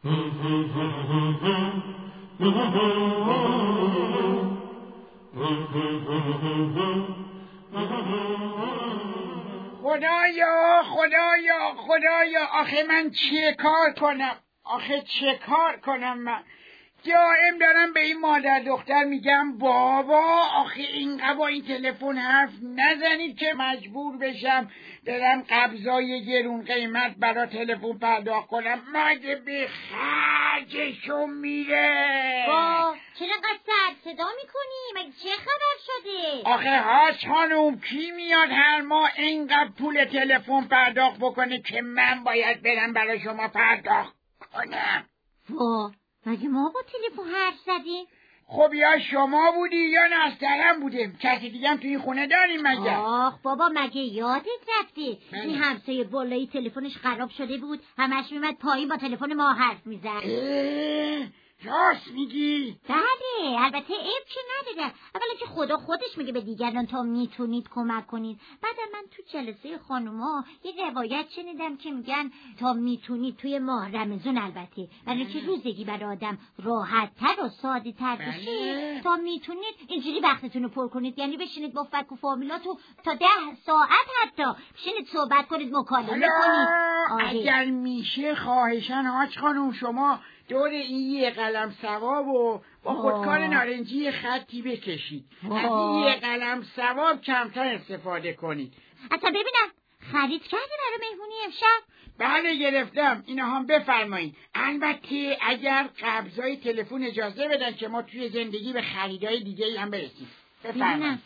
خدایا آخه من چه کار کنم من دائم دارم به این مادر دختر میگم بابا آخه اینقدر با این تلفن حرف نزنید که مجبور بشم برم قبضای گرون قیمت برای تلفن پرداخت کنم، مگه به خرجشون میره؟ چرا انقدر سر صدا میکنی؟ مگه چه خبر شده؟ آخه هاش خانوم کی میاد هر ماه اینقدر پول تلفن پرداخت بکنه که من باید برم برای شما پرداخت کنم؟ مگه ما با تلفن حرف زدیم؟ خب یا شما بودی یا نسترم بودیم، کسی دیگه هم توی این خونه داریم مگه؟ آخ بابا مگه یادت رفته این همسایه بالایی تلفنش خراب شده بود، همش میمد پایین با تلفن ما حرف میزد. راست میگی؟ بله البته عیب که نداره، اولا که خدا خودش میگه به دیگران تا میتونید کمک کنید. بعد من تو جلسه خانوما یه روایت شنیدم که میگن تا میتونید توی ماه رمضان، البته برای که روزگی برای آدم راحت تر و ساده تر بشه تا میتونید اینجوری وقتتون رو پر کنید، یعنی بشینید با فک و فامیلاتو تا 10 ساعت حتی بشینید صحبت کنید، مکالمه کنید. اگر میشه خواهشاً حاج خانوم شما دور این یه قلم ثواب و با خودکار نارنجی خطی بکشید، از این یه قلم ثواب کمتر استفاده کنید. اصلا ببینم خرید کردی برای مهمونی امشب؟ بله گرفتم، اینا هم بفرمایید. البته اگر قبضای تلفن اجازه بدن که ما توی زندگی به خریدای دیگه هم برسیم. بفرمایید.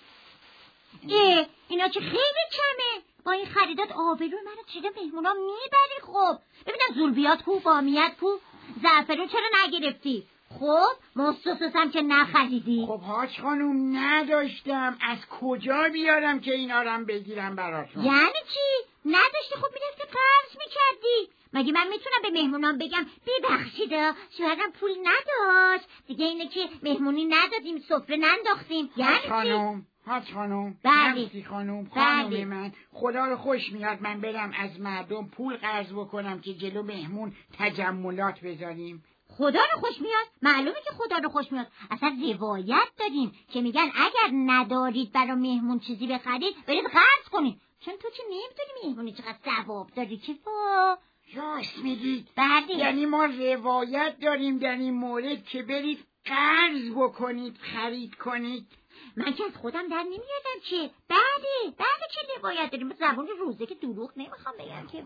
اینا که خیلی کمه، با این خریدات آبروی منو چیده مهمونا میبری. خب ببینم زولبیات کو، بامیت کو، زعفرون چرا نگرفتی؟ خب مستوسسم که نخریدی. خب حاج خانوم نداشتم، از کجا بیارم که اینا رو بگیرم براتون؟ یعنی چی؟ نداشتی؟ خب میرفتی قرض میکردی. مگه من میتونم به مهمونام بگم ببخشید شوهرم پول نداشت دیگه، اینه که مهمونی ندادیم، سفره ننداختیم. یعنی چی؟ حاج خانوم، مرسی خانوم من خدا رو خوش میاد من برم از مردم پول قرض بکنم که جلو مهمون تجملات بذاریم؟ خدا رو خوش میاد؟ معلومه که خدا رو خوش میاد. اصلا روایت داریم که میگن اگر ندارید برای مهمون چیزی بخرید برید قرض کنید، چون تو چه نمیدونی مهمونی چقدر ثواب داری که راست میگید؟ بله. یعنی ما روایت داریم در این مورد که برید قرض بکنید خرید کنید؟ من که از خودم در نمیادم که بله چه روایت داریم، زبون روزه که دروغ نمیخوام بگم که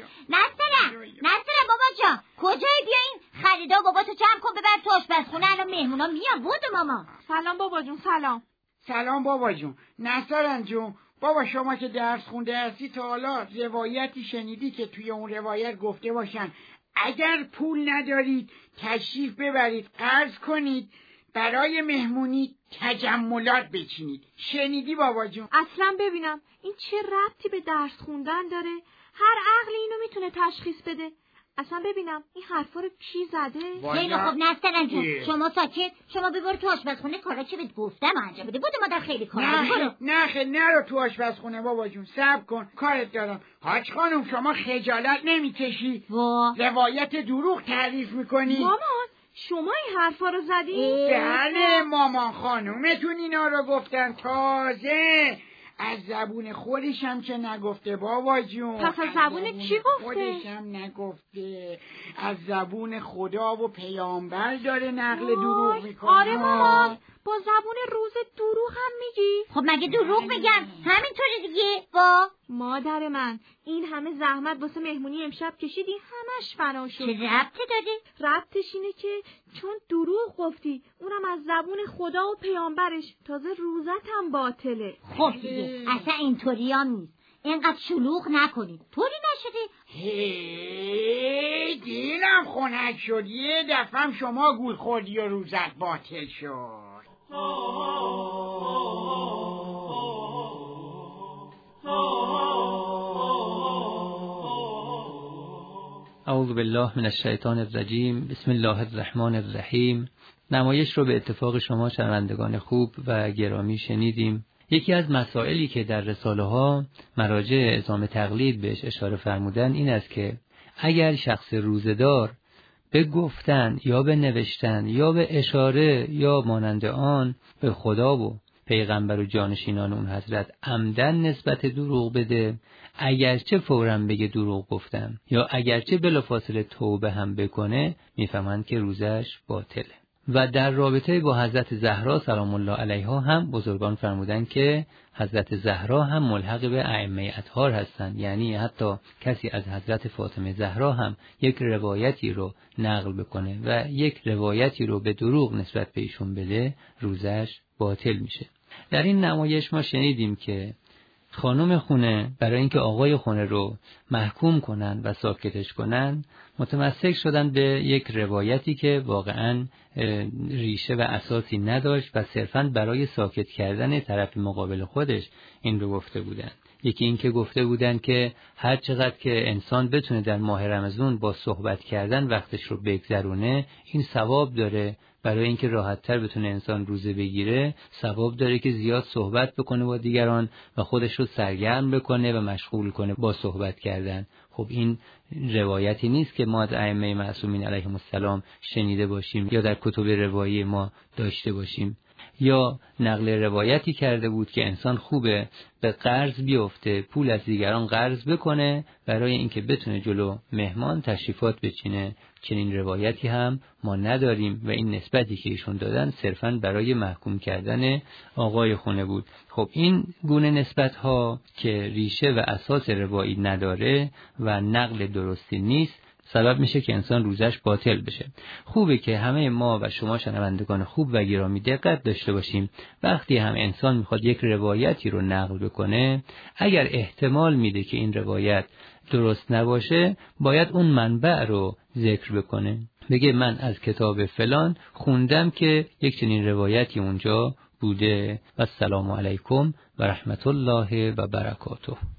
نسترم بابا جان کجای بیاین خریدا، بابا تو جمع کن ببر تو آشپزخونه، الان مهمونا میان. بود ماما. سلام بابا جون. سلام بابا جون. نسترن جون، بابا شما که درس خونده هستی تا حالا روایتی شنیدی که توی اون روایت گفته باشن اگر پول ندارید تشریف ببرید قرض کنید برای مهمونی تجملات بچینید؟ شنیدی بابا جون؟ اصلا ببینم این چه ربطی به درس خوندن داره؟ هر عقلی اینو میتونه تشخیص بده. اصلا ببینم این حرفا رو کی زده؟ خیلی خوب نسترن جون شما ساکت، شما ببر تو آشپزخونه کارا که بهت گفتم انجام بده. بود مادر خیلی کارا. نرو تو آشپزخونه بابا جون، صبر کن کارت دارم. حاج خانم شما خجالت نمیکشی؟ روایت دروغ تعریف میکنی؟ مامان شما این حرفا رو زدی؟ بله مامان خانومتون اینا رو گفتن، تازه از زبون خودش هم که نگفته بابا جون. پس از زبون چی گفته؟ خودش هم نگفته، از زبون خدا و پیامبر داره نقل دروغ میکنه. آره مامان با زبون روز دروغ هم میگی؟ خب مگه دروغ میگم؟ همینطوری دیگه. مادر من این همه زحمت واسه مهمونی امشب کشیدی همش فنا شد. چه ربطی داره؟ ربطش اینه که چون دروغ گفتی اونم از زبون خدا و پیامبرش، تازه روزت هم باطله. خب دیگه اصلا اینطوری هم نیست، اینقدر شلوغ نکنید. طوری نشده؟ دیلم خنک شد، یه دفعه شما گول خوردی و روزت باطل شد. اعوذ بالله من الشیطان الرجیم. بسم الله الرحمن الرحیم. نمایش رو به اتفاق شما شنوندگان خوب و گرامی شنیدیم. یکی از مسائلی که در رساله ها مراجع اعزام تقلید بهش اشاره فرمودن این است که اگر شخص روزه‌دار به گفتن یا به نوشتن یا به اشاره یا مانند آن به خدا و پیغمبر و جانشینان اون حضرت عمدن نسبت دروغ بده، اگرچه فوراً بگه دروغ گفتم یا اگرچه بلافاصله توبه هم بکنه، میفهمند که روزش باطله. و در رابطه با حضرت زهرا سلام الله علیها هم بزرگان فرمودن که حضرت زهرا هم ملحق به ائمه اطهار هستند، یعنی حتی کسی از حضرت فاطمه زهرا هم یک روایتی رو نقل بکنه و یک روایتی رو به دروغ نسبت به ایشون بده، روزش باطل میشه. در این نمایش ما شنیدیم که خانم خونه برای اینکه آقای خونه رو محکوم کنن و ساکتش کنن متمسک شدن به یک روایتی که واقعاً ریشه و اساسی نداشت و صرفاً برای ساکت کردن طرف مقابل خودش این رو گفته بودن. یکی این که گفته بودن که هر چقدر که انسان بتونه در ماه رمضان با صحبت کردن وقتش رو بگذرونه، این ثواب داره. برای اینکه راحت‌تر بتونه انسان روزه بگیره، ثواب داره که زیاد صحبت بکنه با دیگران و خودش رو سرگرم بکنه و مشغول کنه با صحبت کردن. خب این روایتی نیست که ما از ائمه معصومین علیهم السلام شنیده باشیم یا در کتب روایی ما داشته باشیم. یا نقل روایتی کرده بود که انسان خوبه به قرض بیفته، پول از دیگران قرض بکنه برای اینکه بتونه جلو مهمان تشریفات بچینه. چنین روایتی هم ما نداریم و این نسبتی که ایشون دادن صرفاً برای محکوم کردن آقای خونه بود. خب این گونه نسبت ها که ریشه و اساس روایی نداره و نقل درستی نیست، سبب میشه که انسان روزش باطل بشه. خوبه که همه ما و شما شنوندگان خوب و گرامی دقت داشته باشیم. وقتی هم انسان میخواد یک روایتی رو نقل بکنه، اگر احتمال میده که این روایت درست نباشه، باید اون منبع رو ذکر بکنه. بگه من از کتاب فلان خوندم که یک چنین روایتی اونجا بوده. و السلام علیکم و رحمت الله و برکاته.